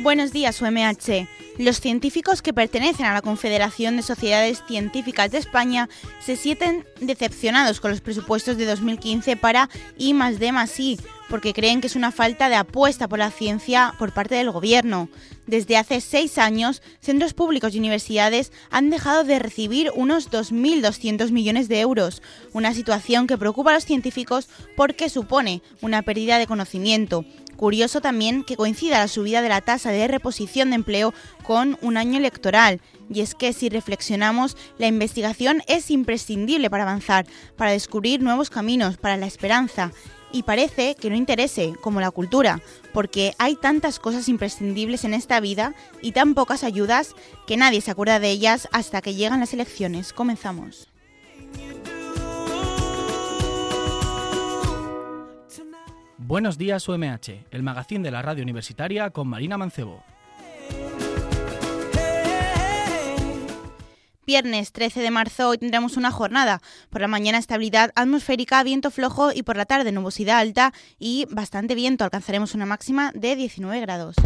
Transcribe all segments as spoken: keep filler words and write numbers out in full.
Buenos días, U M H. Los científicos que pertenecen a la Confederación de Sociedades Científicas de España se sienten decepcionados con los presupuestos de dos mil quince para I más D más I, porque creen que es una falta de apuesta por la ciencia por parte del gobierno. Desde hace seis años, centros públicos y universidades han dejado de recibir unos dos mil doscientos millones de euros, una situación que preocupa a los científicos porque supone una pérdida de conocimiento. Curioso también que coincida la subida de la tasa de reposición de empleo con un año electoral. Y es que si reflexionamos, la investigación es imprescindible para avanzar, para descubrir nuevos caminos, para la esperanza. Y parece que no interese, como la cultura, porque hay tantas cosas imprescindibles en esta vida y tan pocas ayudas que nadie se acuerda de ellas hasta que llegan las elecciones. Comenzamos. Buenos días, U M H, el magazín de la radio universitaria con Marina Mancebo. Viernes trece de marzo, hoy tendremos una jornada. Por la mañana estabilidad atmosférica, viento flojo y por la tarde nubosidad alta y bastante viento. Alcanzaremos una máxima de diecinueve grados.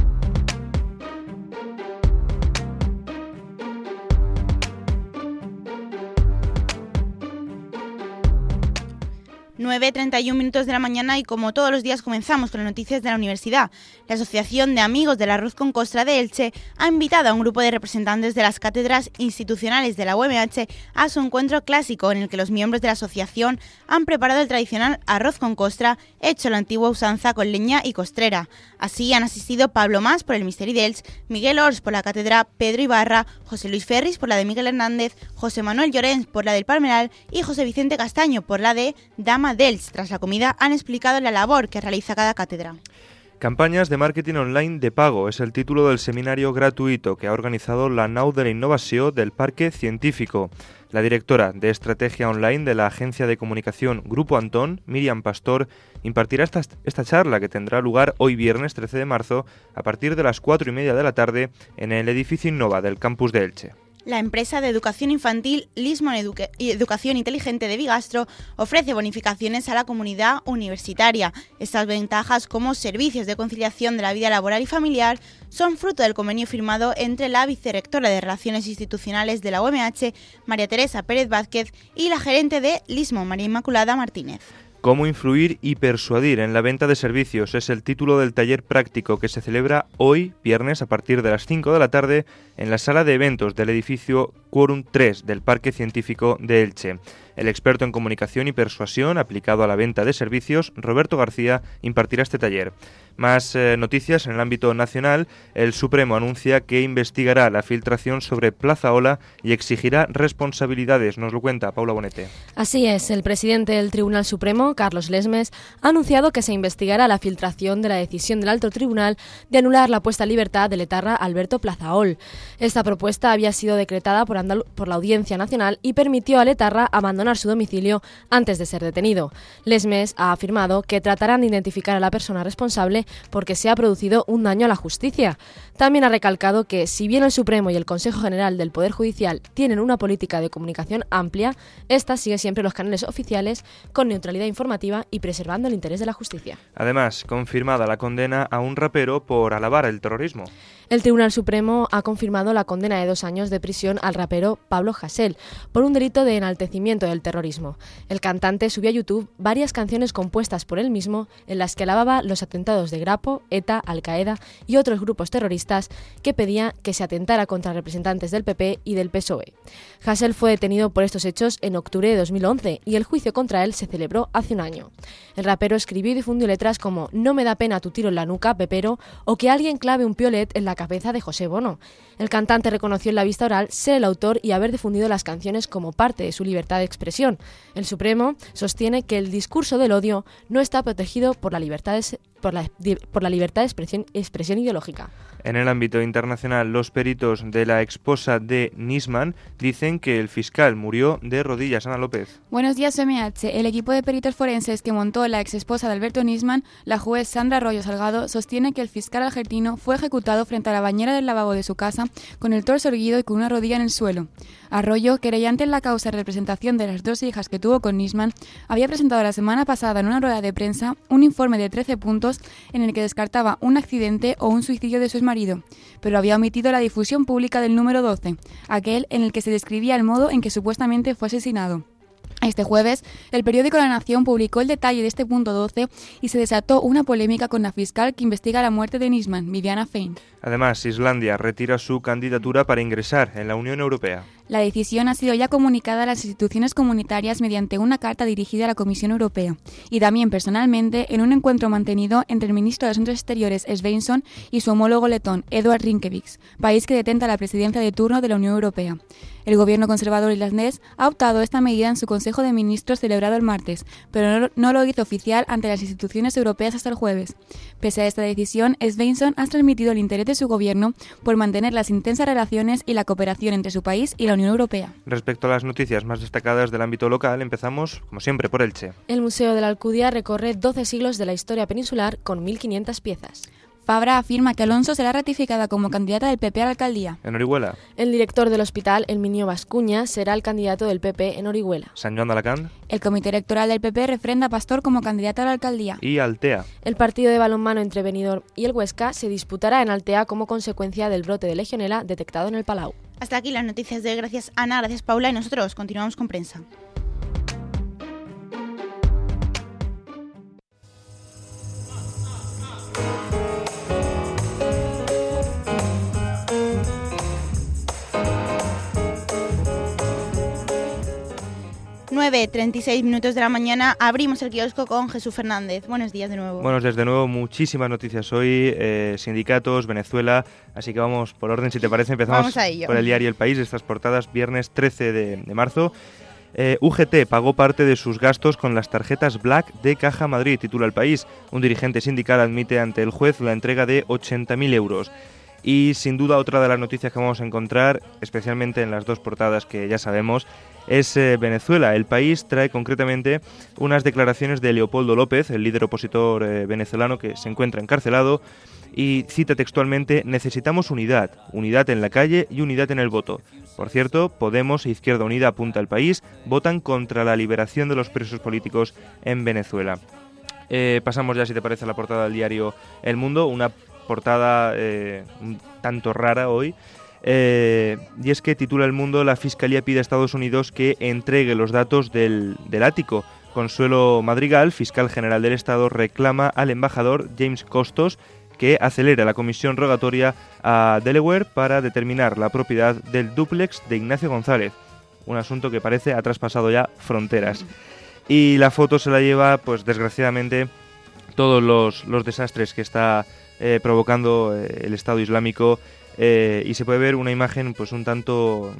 nueve treinta y un minutos de la mañana y como todos los días comenzamos con las noticias de la universidad. La Asociación de Amigos del Arroz con Costra de Elche ha invitado a un grupo de representantes de las cátedras institucionales de la U M H a su encuentro clásico en el que los miembros de la asociación han preparado el tradicional arroz con costra hecho a la antigua usanza con leña y costrera. Así han asistido Pablo Mas por el Misteri d'Elx, Miguel Ors por la cátedra Pedro Ibarra, José Luis Ferris por la de Miguel Hernández, José Manuel Llorens por la del Palmeral y José Vicente Castaño por la de Dama d'Elx. Tras la comida han explicado la labor que realiza cada cátedra. Campañas de marketing online de pago es el título del seminario gratuito que ha organizado la Nau de la Innovació del Parque Científico. La directora de Estrategia Online de la agencia de comunicación Grupo Antón, Miriam Pastor, impartirá esta, esta charla que tendrá lugar hoy viernes trece de marzo a partir de las cuatro y media de la tarde en el edificio Innova del campus de Elche. La empresa de educación infantil Lismon Educa- Educación Inteligente de Bigastro ofrece bonificaciones a la comunidad universitaria. Estas ventajas, como servicios de conciliación de la vida laboral y familiar, son fruto del convenio firmado entre la vicerrectora de Relaciones Institucionales de la U M H, María Teresa Pérez Vázquez, y la gerente de Lismon, María Inmaculada Martínez. Cómo influir y persuadir en la venta de servicios es el título del taller práctico que se celebra hoy, viernes, a partir de las cinco de la tarde, en la sala de eventos del edificio Quórum tres del Parque Científico de Elche. El experto en comunicación y persuasión aplicado a la venta de servicios, Roberto García, impartirá este taller. Más eh, noticias en el ámbito nacional. El Supremo anuncia que investigará la filtración sobre Plaza Ola y exigirá responsabilidades. Nos lo cuenta Paula Bonete. Así es, el presidente del Tribunal Supremo, Carlos Lesmes, ha anunciado que se investigará la filtración de la decisión del Alto Tribunal de anular la puesta en libertad del etarra Alberto Plazaol. Esta propuesta había sido decretada por, Andal- por la Audiencia Nacional y permitió al etarra abandonar su domicilio antes de ser detenido. Lesmes ha afirmado que tratarán de identificar a la persona responsable porque se ha producido un daño a la justicia. También ha recalcado que, si bien el Supremo y el Consejo General del Poder Judicial tienen una política de comunicación amplia, esta sigue siempre los canales oficiales con neutralidad informativa y preservando el interés de la justicia. Además, confirmada la condena a un rapero por alabar el terrorismo. El Tribunal Supremo ha confirmado la condena de dos años de prisión al rapero Pablo Hasél por un delito de enaltecimiento del terrorismo. El cantante subió a YouTube varias canciones compuestas por él mismo en las que alababa los atentados de Grapo, ETA, Al-Qaeda y otros grupos terroristas que pedía que se atentara contra representantes del P P y del P S O E. Hasél fue detenido por estos hechos en octubre de dos mil once y el juicio contra él se celebró hace un año. El rapero escribió y difundió letras como "No me da pena tu tiro en la nuca, pepero" o "Que alguien clave un piolet en la cabeza de José Bono". El cantante reconoció en la vista oral ser el autor y haber difundido las canciones como parte de su libertad de expresión. El Supremo sostiene que el discurso del odio no está protegido por la libertad de, por la, por la libertad de expresión, expresión ideológica. En el ámbito internacional, los peritos de la esposa de Nisman dicen que el fiscal murió de rodillas. Ana López. Buenos días, U M H. El equipo de peritos forenses que montó la exesposa de Alberto Nisman, la juez Sandra Arroyo Salgado, sostiene que el fiscal argentino fue ejecutado frente a la bañera del lavabo de su casa con el torso erguido y con una rodilla en el suelo. Arroyo, querellante en la causa de representación de las dos hijas que tuvo con Nisman, había presentado la semana pasada en una rueda de prensa un informe de trece puntos en el que descartaba un accidente o un suicidio de su exmarido, pero había omitido la difusión pública del número doce, aquel en el que se describía el modo en que supuestamente fue asesinado. Este jueves, el periódico La Nación publicó el detalle de este punto doce y se desató una polémica con la fiscal que investiga la muerte de Nisman, Viviana Fein. Además, Islandia retira su candidatura para ingresar en la Unión Europea. La decisión ha sido ya comunicada a las instituciones comunitarias mediante una carta dirigida a la Comisión Europea y también personalmente en un encuentro mantenido entre el ministro de Asuntos Exteriores Sveinsson y su homólogo letón Eduard Rinkevich, país que detenta la presidencia de turno de la Unión Europea. El gobierno conservador islandés ha optado esta medida en su Consejo de Ministros celebrado el martes, pero no, no lo hizo oficial ante las instituciones europeas hasta el jueves. Pese a esta decisión, Sveinsson ha transmitido el interés de su gobierno por mantener las intensas relaciones y la cooperación entre su país y la Unión Europea. Respecto a las noticias más destacadas del ámbito local, empezamos, como siempre, por Elche. El Museo de la Alcudia recorre doce siglos de la historia peninsular con mil quinientas piezas. Fabra afirma que Alonso será ratificada como candidata del P P a la alcaldía. En Orihuela. El director del hospital, Herminio Bascuña, será el candidato del P P en Orihuela. San Joan de Alacant. El comité electoral del P P refrenda a Pastor como candidata a la alcaldía. Y Altea. El partido de balonmano entre Benidorm y el Huesca se disputará en Altea como consecuencia del brote de legionela detectado en el Palau. Hasta aquí las noticias de Gracias Ana, gracias Paula y nosotros continuamos con prensa. nueve, treinta y seis minutos de la mañana, abrimos el kiosco con Jesús Fernández. Buenos días de nuevo. Buenos días de nuevo, muchísimas noticias hoy, eh, sindicatos, Venezuela, así que vamos por orden, si te parece, empezamos por el diario El País, estas portadas, viernes trece de marzo. Eh, U G T pagó parte de sus gastos con las tarjetas Black de Caja Madrid, titula El País. Un dirigente sindical admite ante el juez la entrega de ochenta mil euros. Y sin duda otra de las noticias que vamos a encontrar, especialmente en las dos portadas que ya sabemos, es eh, Venezuela. El País trae concretamente unas declaraciones de Leopoldo López, el líder opositor eh, venezolano que se encuentra encarcelado, y cita textualmente: necesitamos unidad, unidad en la calle y unidad en el voto. Por cierto, Podemos e Izquierda Unida, apunta El País, votan contra la liberación de los presos políticos en Venezuela. Eh, pasamos ya, si te parece, a la portada del diario El Mundo, una portada eh, un tanto rara hoy, eh, y es que titula El Mundo: la Fiscalía pide a Estados Unidos que entregue los datos del, del ático. Consuelo Madrigal, fiscal general del Estado, reclama al embajador James Costos que acelere la comisión rogatoria a Delaware para determinar la propiedad del dúplex de Ignacio González, un asunto que parece ha traspasado ya fronteras. Y la foto se la lleva, pues desgraciadamente, todos los, los desastres que está eh, provocando eh, el Estado Islámico, eh, y se puede ver una imagen pues un tanto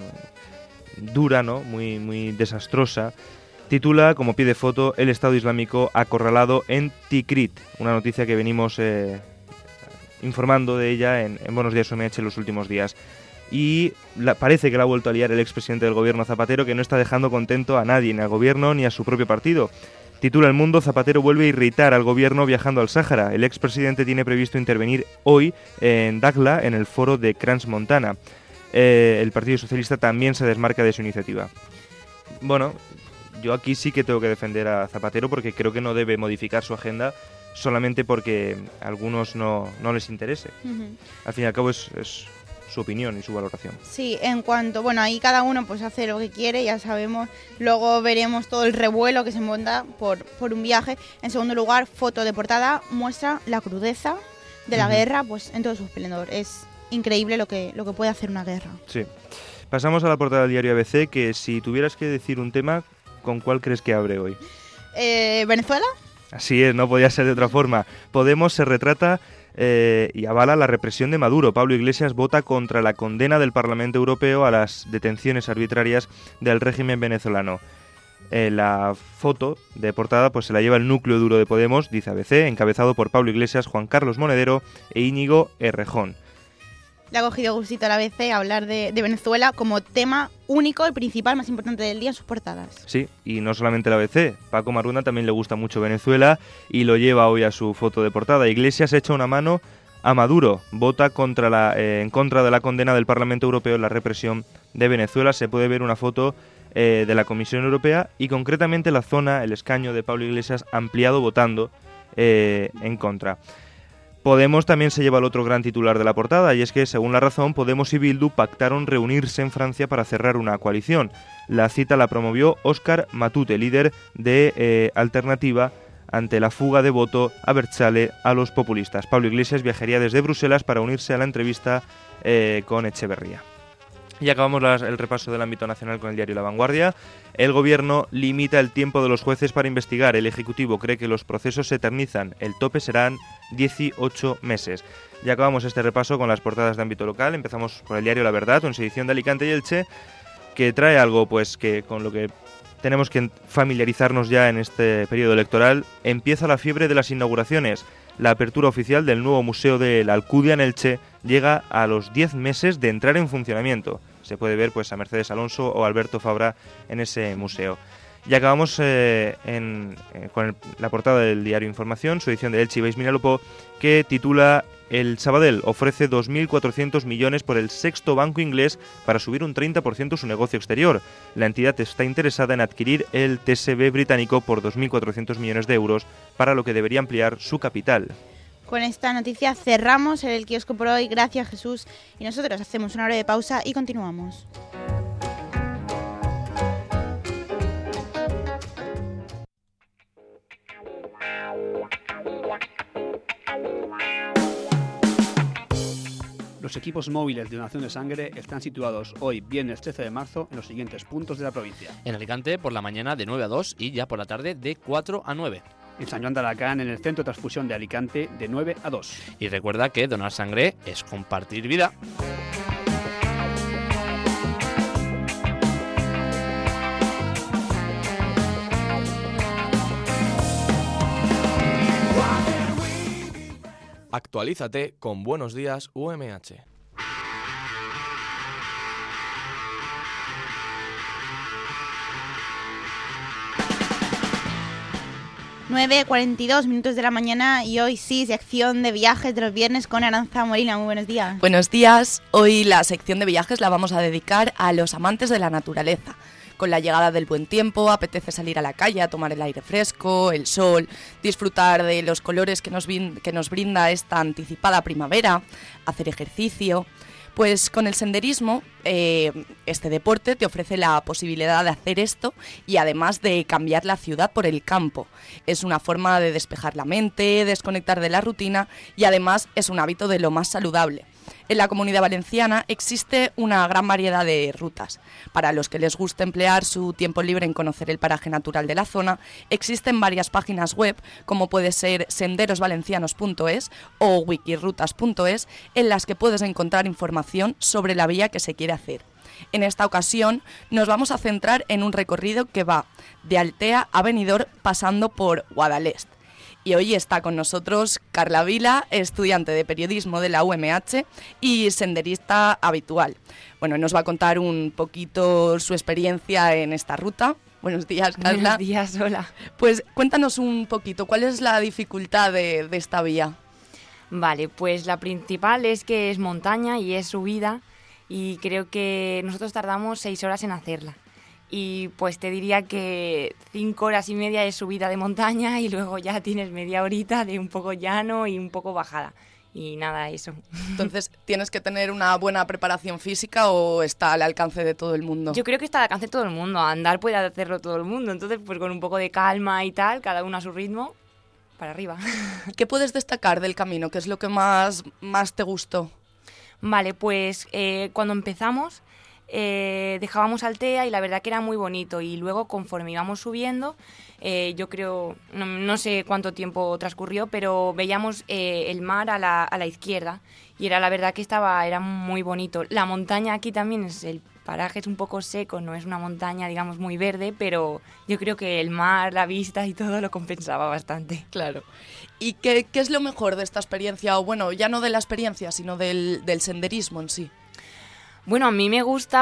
dura, ¿no? Muy, muy desastrosa. Titula, como pie de foto, El Estado Islámico acorralado en Tikrit, una noticia que venimos eh, informando de ella en, en Buenos Días U M H en los últimos días. Y la, parece que la ha vuelto a liar el expresidente del gobierno, Zapatero, que no está dejando contento a nadie, ni al gobierno ni a su propio partido. Titula El Mundo: Zapatero vuelve a irritar al gobierno viajando al Sáhara. El expresidente tiene previsto intervenir hoy en Dakhla, en el foro de Crans-Montana. Eh, el Partido Socialista también se desmarca de su iniciativa. Bueno, yo aquí sí que tengo que defender a Zapatero porque creo que no debe modificar su agenda solamente porque a algunos no, no les interese. Uh-huh. Al fin y al cabo es, es su opinión y su valoración. Sí, en cuanto, bueno, ahí cada uno pues hace lo que quiere, ya sabemos. Luego veremos todo el revuelo que se monta por, por un viaje. En segundo lugar, foto de portada muestra la crudeza de la uh-huh. guerra, pues en todo su esplendor. Es increíble lo que, lo que puede hacer una guerra. Sí. Pasamos a la portada del diario A B C, que si tuvieras que decir un tema, ¿con cuál crees que abre hoy? Eh, ¿Venezuela? Así es, no podía ser de otra forma. Podemos se retrata eh, y avala la represión de Maduro. Pablo Iglesias vota contra la condena del Parlamento Europeo a las detenciones arbitrarias del régimen venezolano. Eh, la foto de portada pues se la lleva el núcleo duro de Podemos, dice A B C, encabezado por Pablo Iglesias, Juan Carlos Monedero e Íñigo Errejón. Le ha cogido gustito a la A B C hablar de, de Venezuela como tema único y principal, más importante del día en sus portadas. Sí, y no solamente la A B C. Paco Maruna también le gusta mucho Venezuela y lo lleva hoy a su foto de portada. Iglesias echa una mano a Maduro. Vota contra la, eh, en contra de la condena del Parlamento Europeo en la represión de Venezuela. Se puede ver una foto eh, de la Comisión Europea y concretamente la zona, el escaño de Pablo Iglesias ampliado votando eh, en contra. Podemos también se lleva el otro gran titular de la portada, y es que, según La Razón, Podemos y Bildu pactaron reunirse en Francia para cerrar una coalición. La cita la promovió Óscar Matute, líder de eh, Alternativa, ante la fuga de voto abertzale a los populistas. Pablo Iglesias viajaría desde Bruselas para unirse a la entrevista eh, con Echeverría. Y acabamos las, el repaso del ámbito nacional con el diario La Vanguardia. El Gobierno limita el tiempo de los jueces para investigar. El Ejecutivo cree que los procesos se eternizan. El tope serán dieciocho meses. Ya acabamos este repaso con las portadas de ámbito local. Empezamos por el diario La Verdad, en su edición de Alicante y Elche, que trae algo pues que con lo que tenemos que familiarizarnos ya en este periodo electoral. Empieza la fiebre de las inauguraciones. La apertura oficial del nuevo Museo de la Alcudia en Elche llega a los diez meses de entrar en funcionamiento. Se puede ver pues a Mercedes Alonso o Alberto Fabra en ese museo. Y acabamos eh, en, eh, con el, la portada del diario Información, su edición de Elche Ibáis Vinalopó, que titula El Sabadell ofrece dos mil cuatrocientos millones por el sexto banco inglés para subir un treinta por ciento su negocio exterior. La entidad está interesada en adquirir el T S B británico por dos mil cuatrocientos millones de euros, para lo que debería ampliar su capital. Con esta noticia cerramos el kiosco por hoy. Gracias, Jesús. Y nosotros hacemos una hora de pausa y continuamos. Los equipos móviles de donación de sangre están situados hoy, viernes trece de marzo, en los siguientes puntos de la provincia. En Alicante, por la mañana de nueve a dos y ya por la tarde de cuatro a nueve. En San Joan de Alacant, en el Centro de Transfusión de Alicante, de nueve a dos. Y recuerda que donar sangre es compartir vida. Actualízate con Buenos Días U M H. nueve cuarenta y dos minutos de la mañana y hoy sí, sección de viajes de los viernes con Aranza Molina. Muy buenos días. Buenos días. Hoy la sección de viajes la vamos a dedicar a los amantes de la naturaleza. Con la llegada del buen tiempo, apetece salir a la calle a tomar el aire fresco, el sol, disfrutar de los colores que nos, que nos brinda esta anticipada primavera, hacer ejercicio. Pues con el senderismo, eh, este deporte te ofrece la posibilidad de hacer esto y además de cambiar la ciudad por el campo. Es una forma de despejar la mente, desconectar de la rutina y además es un hábito de lo más saludable. En la Comunidad Valenciana existe una gran variedad de rutas. Para los que les guste emplear su tiempo libre en conocer el paraje natural de la zona, existen varias páginas web, como puede ser senderos valencianos punto es o wikirutas punto es, en las que puedes encontrar información sobre la vía que se quiere hacer. En esta ocasión nos vamos a centrar en un recorrido que va de Altea a Benidorm pasando por Guadalest. Y hoy está con nosotros Carla Vila, estudiante de periodismo de la U M H y senderista habitual. Bueno, nos va a contar un poquito su experiencia en esta ruta. Buenos días, Carla. Buenos días, hola. Pues cuéntanos un poquito, ¿cuál es la dificultad de, de esta vía? Vale, pues la principal es que es montaña y es subida y creo que nosotros tardamos seis horas en hacerla. Y pues te diría que cinco horas y media es subida de montaña y luego ya tienes media horita de un poco llano y un poco bajada. Y nada, eso. Entonces, ¿tienes que tener una buena preparación física o está al alcance de todo el mundo? Yo creo que está al alcance de todo el mundo. Andar puede hacerlo todo el mundo. Entonces, pues con un poco de calma y tal, cada uno a su ritmo, para arriba. ¿Qué puedes destacar del camino? ¿Qué es lo que más, más te gustó? Vale, pues eh, cuando empezamos... Eh, dejábamos Altea y la verdad que era muy bonito y luego conforme íbamos subiendo eh, yo creo, no, no sé cuánto tiempo transcurrió, pero veíamos eh, el mar a la, a la izquierda y era la verdad que estaba era muy bonito. La montaña aquí también es el paraje es un poco seco, no es una montaña digamos muy verde, pero yo creo que el mar, la vista y todo lo compensaba bastante. Claro. ¿Y qué, qué es lo mejor de esta experiencia? O bueno, ya no de la experiencia, sino del, del senderismo en sí. Bueno, a mí me gusta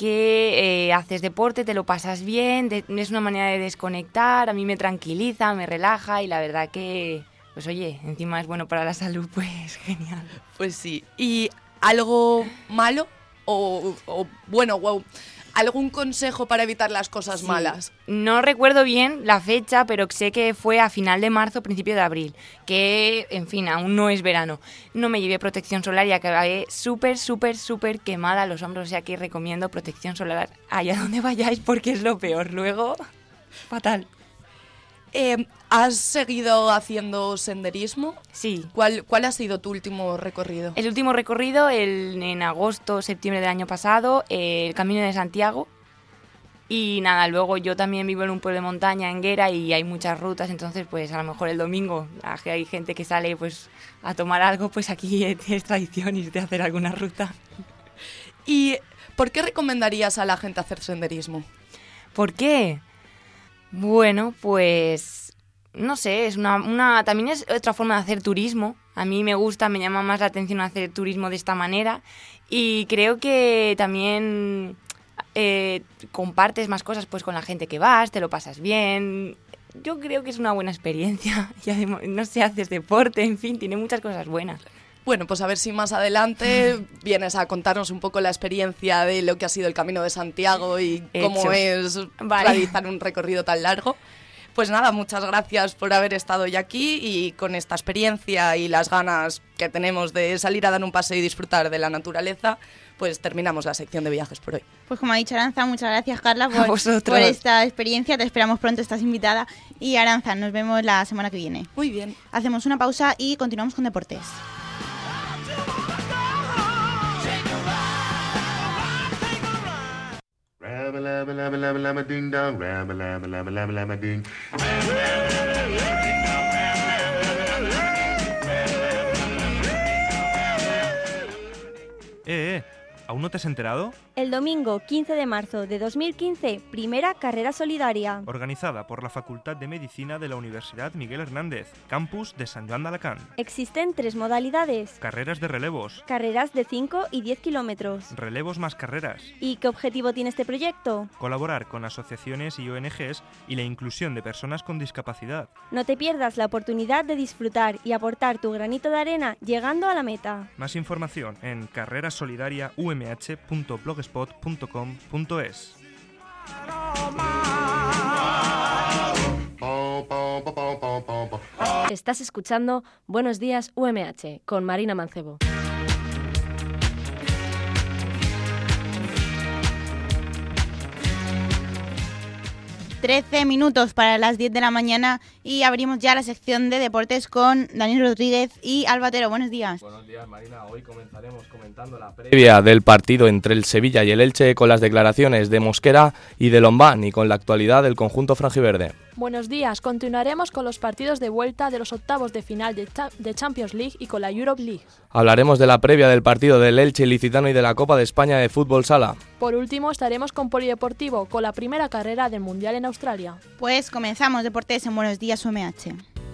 porque eh, haces deporte, te lo pasas bien, de, es una manera de desconectar, a mí me tranquiliza, me relaja y la verdad que pues oye, encima es bueno para la salud, pues genial. Pues sí. ¿Y algo malo? O, o bueno, wow, ¿algún consejo para evitar las cosas Sí. malas? No recuerdo bien la fecha, pero sé que fue a final de marzo, principio de abril, que, en fin, aún no es verano. No me llevé protección solar y acabé súper, súper, súper quemada los hombros, o sea que recomiendo protección solar allá donde vayáis porque es lo peor. Luego, fatal. Eh, ¿Has seguido haciendo senderismo? Sí. ¿Cuál, ¿Cuál ha sido tu último recorrido? El último recorrido, el, en agosto, septiembre del año pasado, eh, el Camino de Santiago. Y nada, luego yo también vivo en un pueblo de montaña, en Guera, y hay muchas rutas, entonces pues a lo mejor el domingo hay gente que sale pues a tomar algo, pues aquí es tradición irte a hacer alguna ruta. ¿Y por qué recomendarías a la gente hacer senderismo? ¿Por qué? Bueno, pues no sé, es una, una también es otra forma de hacer turismo. A mí me gusta, me llama más la atención hacer turismo de esta manera y creo que también eh, compartes más cosas pues con la gente que vas, te lo pasas bien. Yo creo que es una buena experiencia y además, no sé, haces deporte, en fin, tiene muchas cosas buenas. Bueno, pues a ver si más adelante vienes a contarnos un poco la experiencia de lo que ha sido el Camino de Santiago y cómo es Vale. realizar un recorrido tan largo. Pues nada, muchas gracias por haber estado hoy aquí y con esta experiencia y las ganas que tenemos de salir a dar un paseo y disfrutar de la naturaleza, pues terminamos la sección de viajes por hoy. Pues como ha dicho Aranza, muchas gracias Carla A por, vosotros. por esta experiencia, te esperamos pronto, estás invitada. Y Aranza, nos vemos la semana que viene. Muy bien. Hacemos una pausa y continuamos con deportes. Eh, eh, ¿aún no te has enterado? El domingo quince de marzo de dos mil quince, primera carrera solidaria. Organizada por la Facultad de Medicina de la Universidad Miguel Hernández, campus de San Joan de Alacant. Existen tres modalidades. Carreras de relevos, Carreras de cinco y diez kilómetros. relevos más carreras. ¿Y qué objetivo tiene este proyecto? Colaborar con asociaciones y O N Ges y la inclusión de personas con discapacidad. No te pierdas la oportunidad de disfrutar y aportar tu granito de arena llegando a la meta. Más información en carrerasolidaria u m h punto blogspot punto com punto es. Estás escuchando Buenos Días U M H con Marina Mancebo. trece minutos para las diez de la mañana y abrimos ya la sección de deportes con Daniel Rodríguez y Albatero. Buenos días. Buenos días, Marina. Hoy comenzaremos comentando la previa del partido entre el Sevilla y el Elche con las declaraciones de Mosquera y de Lombán y con la actualidad del conjunto franjiverde. Buenos días, continuaremos con los partidos de vuelta de los octavos de final de, cha- de Champions League y con la Europe League. Hablaremos de la previa del partido del Elche Ilicitano y de la Copa de España de Fútbol Sala. Por último, estaremos con Polideportivo, con la primera carrera del Mundial en Australia. Pues comenzamos deportes en Buenos Días U M H.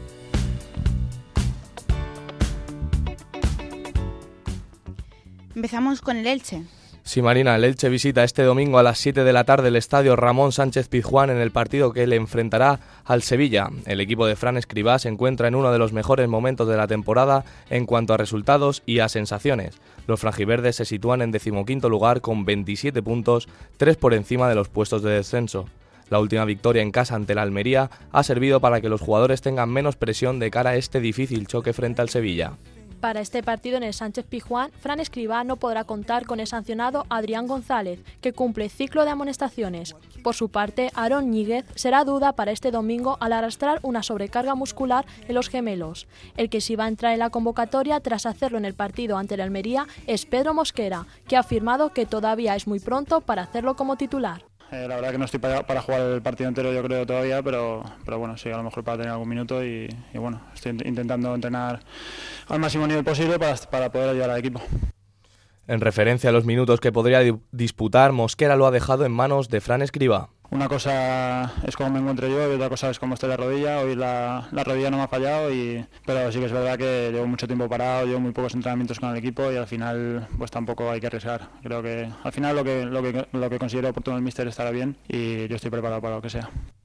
Empezamos con el Elche. Sí, Marina, el Elche visita este domingo a las siete de la tarde el estadio Ramón Sánchez Pizjuán en el partido que le enfrentará al Sevilla. El equipo de Fran Escribá se encuentra en uno de los mejores momentos de la temporada en cuanto a resultados y a sensaciones. Los franjiverdes se sitúan en decimoquinto lugar con veintisiete puntos, tres por encima de los puestos de descenso. La última victoria en casa ante la Almería ha servido para que los jugadores tengan menos presión de cara a este difícil choque frente al Sevilla. Para este partido en el Sánchez Pizjuán, Fran Escribá no podrá contar con el sancionado Adrián González, que cumple ciclo de amonestaciones. Por su parte, Aaron Ñíguez será duda para este domingo al arrastrar una sobrecarga muscular en los gemelos. El que sí va a entrar en la convocatoria tras hacerlo en el partido ante la Almería es Pedro Mosquera, que ha afirmado que todavía es muy pronto para hacerlo como titular. Eh, la verdad que no estoy para, para jugar el partido entero, yo creo, todavía, pero, pero bueno, sí, a lo mejor para tener algún minuto y, y bueno, estoy intentando entrenar al máximo nivel posible para, para poder ayudar al equipo. En referencia a los minutos que podría di- disputar, Mosquera lo ha dejado en manos de Fran Escribá. Una cosa es cómo me encuentro yo y otra cosa es cómo estoy de rodilla. Hoy la, la rodilla no me ha fallado, y, pero sí que es verdad que llevo mucho tiempo parado, llevo muy pocos entrenamientos con el equipo y al final pues tampoco hay que arriesgar. Creo que al final lo que, lo que, lo que considero oportuno el míster estará bien y yo estoy preparado para lo que sea.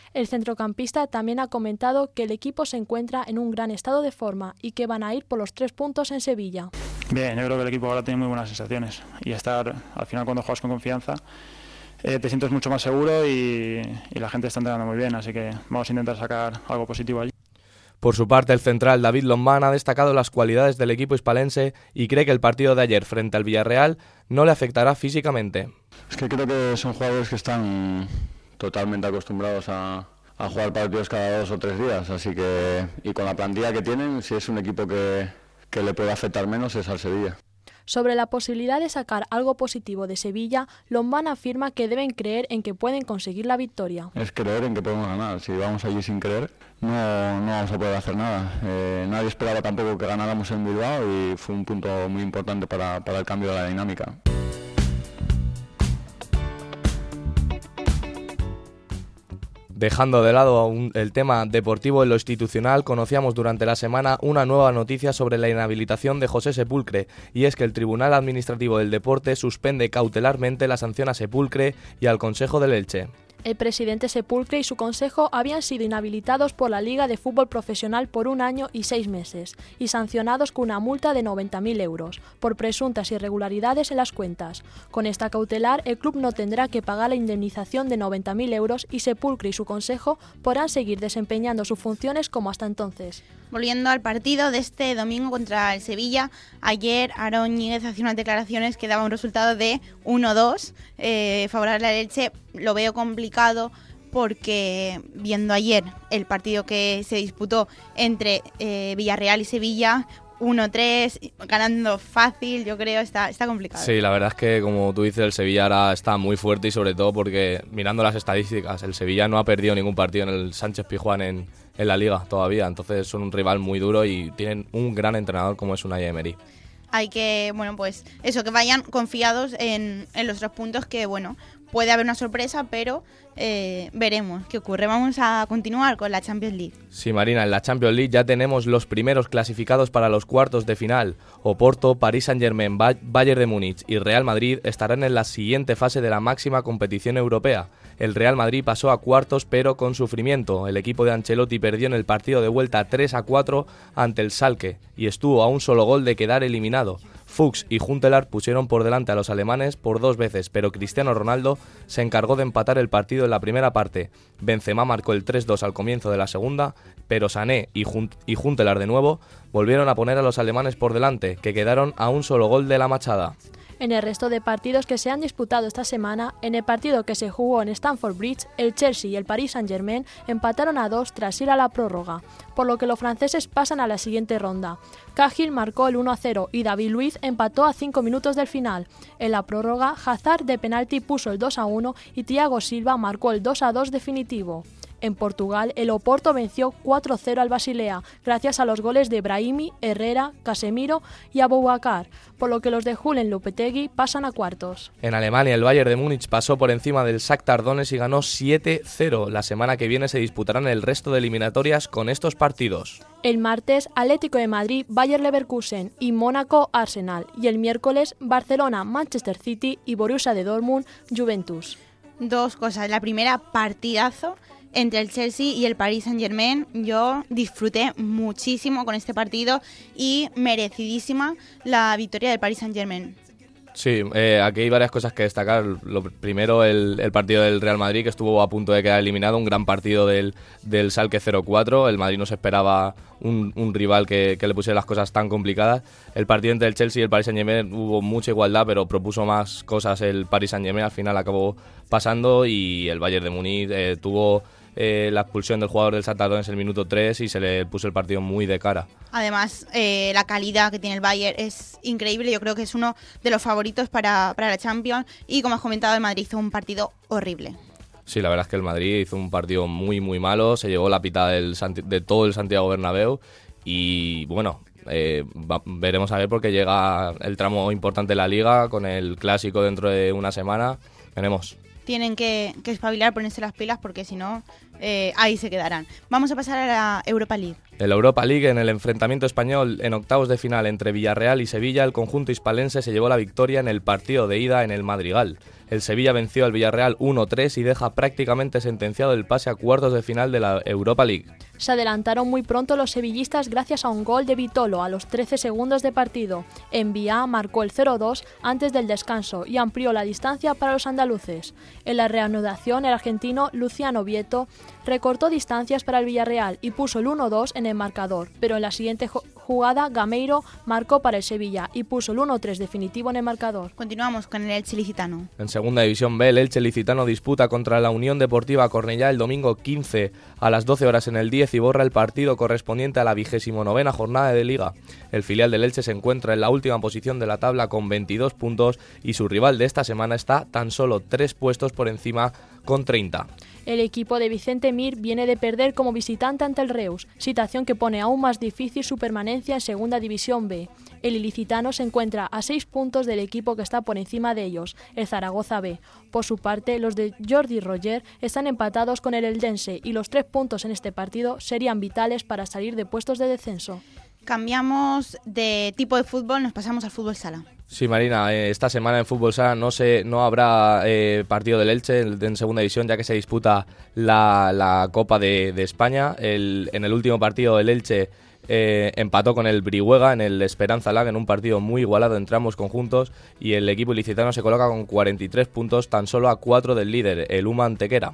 El centrocampista también ha comentado que el equipo se encuentra en un gran estado de forma y que van a ir por los tres puntos en Sevilla. Bien, yo creo que el equipo ahora tiene muy buenas sensaciones y estar, al final cuando juegas con confianza, eh, te sientes mucho más seguro y, y la gente está entrenando muy bien, así que vamos a intentar sacar algo positivo allí. Por su parte, el central David Lombán ha destacado las cualidades del equipo hispalense y cree que el partido de ayer frente al Villarreal no le afectará físicamente. Es que creo que son jugadores que están totalmente acostumbrados a, a jugar partidos cada dos o tres días, así que, y con la plantilla que tienen, si es un equipo que, que le puede afectar menos es al Sevilla. Sobre la posibilidad de sacar algo positivo de Sevilla, Lombán afirma que deben creer en que pueden conseguir la victoria. Es creer en que podemos ganar. Si vamos allí sin creer, no, no vamos a poder hacer nada. Eh, nadie esperaba tampoco que ganáramos en Bilbao y fue un punto muy importante para, para el cambio de la dinámica. Dejando de lado un, el tema deportivo en lo institucional, conocíamos durante la semana una nueva noticia sobre la inhabilitación de José Sepulcre, y es que el Tribunal Administrativo del Deporte suspende cautelarmente la sanción a Sepulcre y al Consejo del Elche. El presidente Sepulcre y su consejo habían sido inhabilitados por la Liga de Fútbol Profesional por un año y seis meses y sancionados con una multa de noventa mil euros por presuntas irregularidades en las cuentas. Con esta cautelar, el club no tendrá que pagar la indemnización de noventa mil euros y Sepulcre y su consejo podrán seguir desempeñando sus funciones como hasta entonces. Volviendo al partido de este domingo contra el Sevilla, ayer Aarón Ñíguez hacía unas declaraciones que daban un resultado de uno dos, eh, favorable al Elche. Lo veo complicado porque viendo ayer el partido que se disputó entre eh, Villarreal y Sevilla, uno tres, ganando fácil, yo creo, está, está complicado. Sí, la verdad es que, como tú dices, el Sevilla ahora está muy fuerte y sobre todo porque, mirando las estadísticas, el Sevilla no ha perdido ningún partido en el Sánchez Pizjuán en, en la Liga todavía, entonces son un rival muy duro y tienen un gran entrenador como es Unai Emery. Hay que, bueno, pues eso, que vayan confiados en, en los tres puntos, que bueno, puede haber una sorpresa, pero eh, veremos qué ocurre. Vamos a continuar con la Champions League. Sí, Marina, en la Champions League ya tenemos los primeros clasificados para los cuartos de final. Oporto, Paris Saint-Germain, ba- Bayern de Múnich y Real Madrid estarán en la siguiente fase de la máxima competición europea. El Real Madrid pasó a cuartos, pero con sufrimiento. El equipo de Ancelotti perdió en el partido de vuelta tres a cuatro ante el Schalke y estuvo a un solo gol de quedar eliminado. Fuchs y Huntelaar pusieron por delante a los alemanes por dos veces, pero Cristiano Ronaldo se encargó de empatar el partido en la primera parte. Benzema marcó el tres dos al comienzo de la segunda, pero Sané y, Hunt- y Huntelaar de nuevo volvieron a poner a los alemanes por delante, que quedaron a un solo gol de la Machada. En el resto de partidos que se han disputado esta semana, en el partido que se jugó en Stamford Bridge, el Chelsea y el Paris Saint-Germain empataron a dos tras ir a la prórroga, por lo que los franceses pasan a la siguiente ronda. Cahill marcó el uno a cero y David Luiz empató a cinco minutos del final. En la prórroga, Hazard de penalti puso el dos a uno y Thiago Silva marcó el dos a dos definitivo. En Portugal, el Oporto venció cuatro cero al Basilea, gracias a los goles de Brahimi, Herrera, Casemiro y Aboubakar, por lo que los de Julen Lopetegui pasan a cuartos. En Alemania, el Bayern de Múnich pasó por encima del Shakhtar Donetsk y ganó siete cero. La semana que viene se disputarán el resto de eliminatorias con estos partidos. El martes, Atlético de Madrid, Bayer Leverkusen y Mónaco, Arsenal. Y el miércoles, Barcelona, Manchester City y Borussia de Dortmund, Juventus. Dos cosas. La primera, partidazo entre el Chelsea y el Paris Saint-Germain. Yo disfruté muchísimo con este partido y merecidísima la victoria del Paris Saint-Germain. Sí, eh, aquí hay varias cosas que destacar. Lo primero, el, el partido del Real Madrid, que estuvo a punto de quedar eliminado, un gran partido del, del Schalke cero cuatro. El Madrid no se esperaba un, un rival que, que le pusiera las cosas tan complicadas. El partido entre el Chelsea y el Paris Saint-Germain hubo mucha igualdad, pero propuso más cosas el Paris Saint-Germain. Al final acabó pasando y el Bayern de Múnich eh, tuvo eh, la expulsión del jugador del Shakhtar Donetsk en el minuto tres y se le puso el partido muy de cara. Además, eh, la calidad que tiene el Bayern es increíble. Yo creo que es uno de los favoritos para, para la Champions. Y como has comentado, el Madrid hizo un partido horrible. Sí, la verdad es que el Madrid hizo un partido muy, muy malo. Se llevó la pitada del Santi- de todo el Santiago Bernabéu. Y bueno, eh, va, veremos a ver porque llega el tramo importante de la Liga con el Clásico dentro de una semana. Veremos. Tienen que, que espabilar, ponerse las pilas, porque si no, eh, ahí se quedarán. Vamos a pasar a la Europa League. En la Europa League, en el enfrentamiento español en octavos de final entre Villarreal y Sevilla, el conjunto hispalense se llevó la victoria en el partido de ida en el Madrigal. El Sevilla venció al Villarreal uno tres y deja prácticamente sentenciado el pase a cuartos de final de la Europa League. Se adelantaron muy pronto los sevillistas gracias a un gol de Vitolo a los trece segundos de partido. Envía marcó el cero dos antes del descanso y amplió la distancia para los andaluces. En la reanudación, el argentino Luciano Vieto recortó distancias para el Villarreal y puso el uno dos en el marcador, pero en la siguiente jugada Gameiro marcó para el Sevilla y puso el uno tres definitivo en el marcador. Continuamos con el Elche Licitano. En Segunda División B, el Elche Licitano disputa contra la Unión Deportiva Cornellá el domingo quince a las doce horas en el diez y borra el partido correspondiente a la vigésimo novena jornada de Liga. El filial del Elche se encuentra en la última posición de la tabla con veintidós puntos y su rival de esta semana está tan solo tres puestos por encima con treinta. El equipo de Vicente Mir viene de perder como visitante ante el Reus, situación que pone aún más difícil su permanencia en Segunda División B. El ilicitano se encuentra a seis puntos del equipo que está por encima de ellos, el Zaragoza B. Por su parte, los de Jordi Roger están empatados con el Eldense y los tres puntos en este partido serían vitales para salir de puestos de descenso. Cambiamos de tipo de fútbol, nos pasamos al fútbol sala. Sí, Marina, eh, esta semana en fútbol sala no se, no habrá eh, partido del Elche en, en segunda división, ya que se disputa la, la Copa de, de España. El, en el último partido el Elche eh, empató con el Brihuega en el Esperanza Lag en un partido muy igualado entre ambos conjuntos y el equipo ilicitano se coloca con cuarenta y tres puntos, tan solo a cuatro del líder, el U M A Antequera.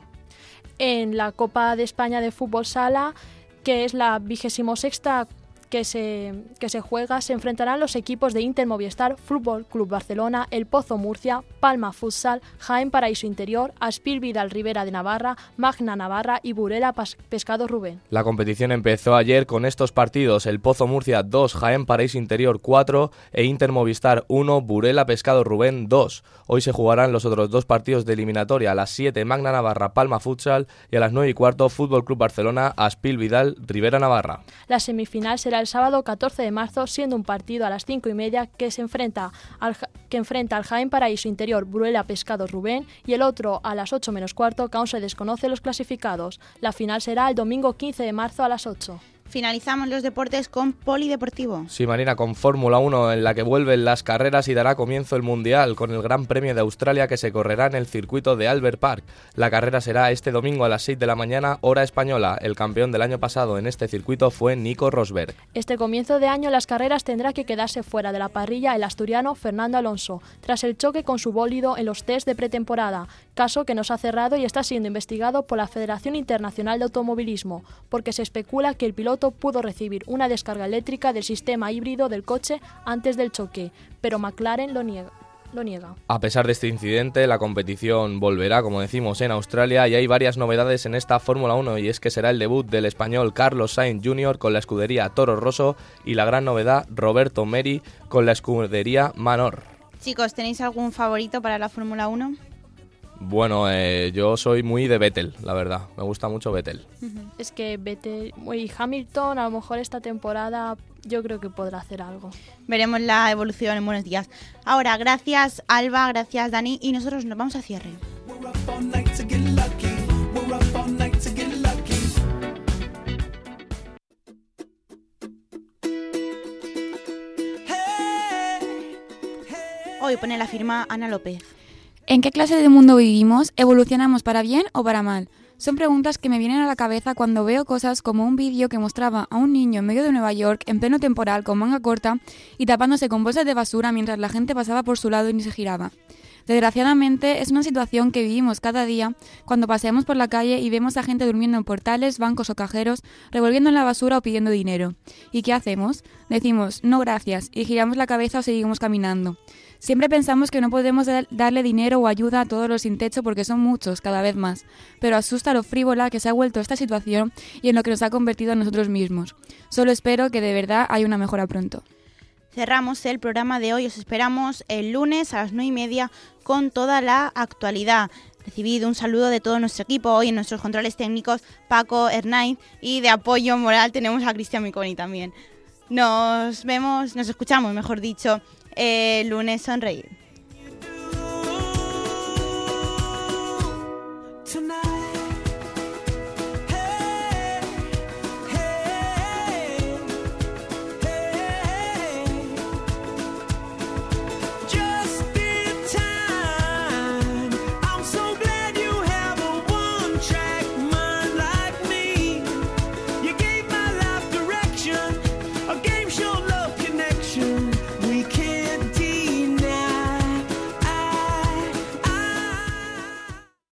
En la Copa de España de fútbol sala, que es la vigésimo sexta que se, que se juega, se enfrentarán los equipos de Inter Movistar, Fútbol Club Barcelona, El Pozo Murcia, Palma Futsal, Jaén Paraíso Interior, Aspil Vidal Rivera de Navarra, Magna Navarra y Burela Pescado Rubén. La competición empezó ayer con estos partidos: El Pozo Murcia dos, Jaén Paraíso Interior cuatro e Inter Movistar uno, Burela Pescado Rubén dos. Hoy se jugarán los otros dos partidos de eliminatoria: a las siete Magna Navarra Palma Futsal y a las nueve y cuarto Fútbol Club Barcelona Aspil Vidal Rivera Navarra. La semifinal será el sábado catorce de marzo, siendo un partido a las cinco y media que se enfrenta al, que enfrenta al Jaén Paraíso Interior Burela Pescado Rubén y el otro a las ocho menos cuarto, que aún se desconoce los clasificados. La final será el domingo quince de marzo a las ocho. Finalizamos los deportes con polideportivo. Sí, Marina, con Fórmula uno, en la que vuelven las carreras y dará comienzo el Mundial con el Gran Premio de Australia, que se correrá en el circuito de Albert Park. La carrera será este domingo a las seis de la mañana, hora española. El campeón del año pasado en este circuito fue Nico Rosberg. Este comienzo de año las carreras tendrá que quedarse fuera de la parrilla el asturiano Fernando Alonso, tras el choque con su bólido en los test de pretemporada, caso que nos ha cerrado y está siendo investigado por la Federación Internacional de Automovilismo, porque se especula que el piloto pudo recibir una descarga eléctrica del sistema híbrido del coche antes del choque, pero McLaren lo niega. Lo niega. A pesar de este incidente, la competición volverá, como decimos, en Australia, y hay varias novedades en esta Fórmula uno, y es que será el debut del español Carlos Sainz junior con la escudería Toro Rosso y la gran novedad Roberto Meri con la escudería Manor. Chicos, ¿tenéis algún favorito para la Fórmula uno? Bueno, eh, yo soy muy de Vettel, la verdad. Me gusta mucho Vettel. Uh-huh. Es que Vettel y Hamilton, a lo mejor esta temporada yo creo que podrá hacer algo. Veremos la evolución en buenos días. Ahora, gracias Alba, gracias Dani, y nosotros nos vamos a cierre. Hoy pone la firma Ana López. ¿En qué clase de mundo vivimos? ¿Evolucionamos para bien o para mal? Son preguntas que me vienen a la cabeza cuando veo cosas como un vídeo que mostraba a un niño en medio de Nueva York en pleno temporal con manga corta y tapándose con bolsas de basura mientras la gente pasaba por su lado y ni se giraba. Desgraciadamente es una situación que vivimos cada día cuando paseamos por la calle y vemos a gente durmiendo en portales, bancos o cajeros, revolviendo en la basura o pidiendo dinero. ¿Y qué hacemos? Decimos no gracias y giramos la cabeza o seguimos caminando. Siempre pensamos que no podemos darle dinero o ayuda a todos los sin techo porque son muchos, cada vez más, pero asusta lo frívola que se ha vuelto esta situación y en lo que nos ha convertido a nosotros mismos. Solo espero que de verdad haya una mejora pronto. Cerramos el programa de hoy, os esperamos el lunes a las nueve y media con toda la actualidad. Recibid un saludo de todo nuestro equipo, hoy en nuestros controles técnicos Paco, Hernán, y de apoyo moral tenemos a Cristian Miconi también. Nos vemos, nos escuchamos, mejor dicho, el lunes. Sonreír.